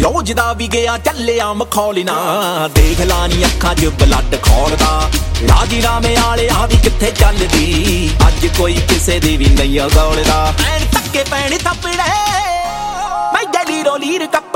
ਰੋਜ਼ ਦਾ ਵੀ ਗਿਆ ਚੱਲਿਆ ਮਖੌਲ ਨਾ ਦੇਖ ਲਾ ਨੀ ਅੱਖਾਂ 'ਚ ਬਲੱਡ ਖੋਲਦਾ ਰਾਜੀਨਾਮੇ ਵਾਲਿਆਂ ਦੀ ਕਿੱਥੇ ਚੱਲਦੀ ਅੱਜ ਕੋਈ ਕਿਸੇ ਦੀ ਵੀ ਨਹੀਂ ਗੌਲਦਾ ਐਨ ਧੱਕੇ ਪੈਣ ਥੱਪੜੇ ਮੈਂ ਗਲੀ ਰੋਲੀਰ ਕੱਪ